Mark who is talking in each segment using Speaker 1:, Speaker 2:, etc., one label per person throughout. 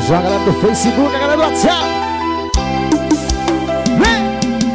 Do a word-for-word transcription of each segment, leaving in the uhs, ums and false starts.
Speaker 1: Atenção, a galera do Facebook, a galera do WhatsApp. Vem!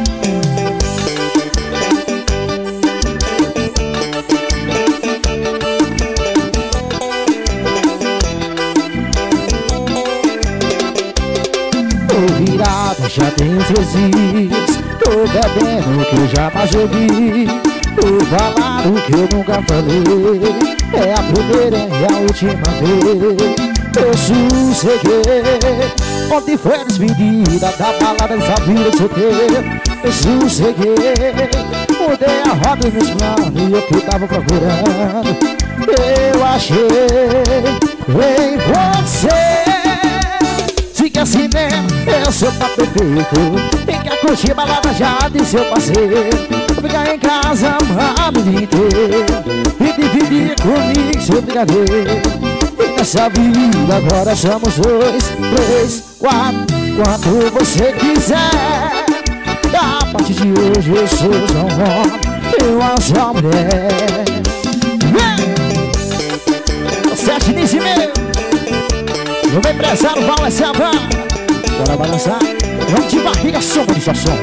Speaker 1: Tô virado, já tenho três dias. Tô bebendo o que eu jamais ouvi. Tô falando o que eu nunca falei. É a primeira e a última vez. Eu sosseguei. Ontem foi a despedida da balada dessa vida de solteiro. Eu sosseguei. Mudei a roda dos meus planos e o que eu tava procurando eu achei em você. Fica assim mesmo, eu sou tá perfeito. Fica curtir balada já de seu parceiro. Ficar em casa amado o dia inteiro e dividir comigo seu brigadeiro. Nessa vida agora somos dois, três, quatro, quanto você quiser. A partir de hoje eu sou só um homem, eu sou uma mulher. Vem! Sete nisso e meio. Eu vou empresário, Val, essa é a van. Bora balançar. Vamos de barriga, soma de sua som.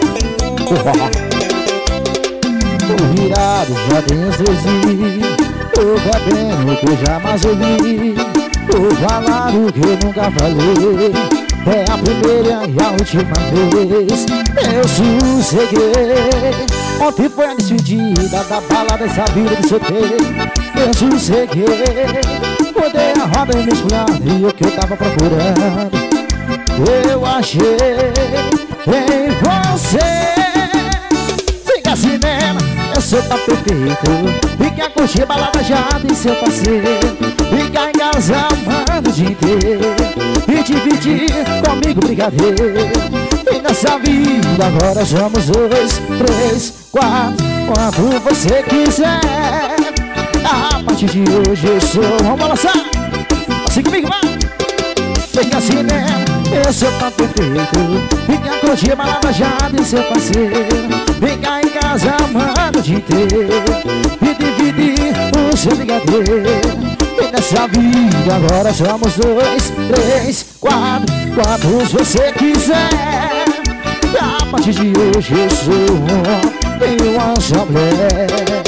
Speaker 1: Tô virado, já tenho os três dias. Tô bebendo o que eu jamais ouvi. Tô falando o que eu nunca falei. É a primeira e a última vez. Eu sosseguei. Ontem foi a despedida da balada dessa vida de solteiro. Eu sosseguei. Mudei a roda e me explorando e o que eu tava procurando eu achei em você. Fica assim mesmo, eu sou tá perfeito. Fica curtir balada já de seu parceiro. Fica em casa amando o dia inteiro e dividir comigo brigadeiro. E nessa vida agora somos dois, três, quatro, quanto você quiser. A partir de hoje eu sou. Vamos balançar. Assim comigo, vai. Fica assim mesmo, eu sou tão perfeito. Fica curtir balada já de seu parceiro. Fica em casa amando o dia inteiro e dividir o seu brigadeiro. E nessa vida agora somos dois, três, quatro, quantos você quiser. A partir de hoje eu sou um, eu sou uma mulher.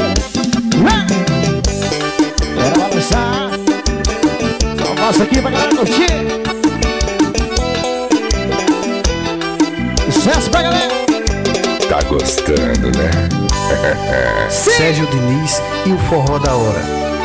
Speaker 1: Bora balançar. Só mostra aqui pra galera curtir. Sucesso pra galera.
Speaker 2: Tá gostando, né?
Speaker 3: Sérgio Diniz e o forró da hora.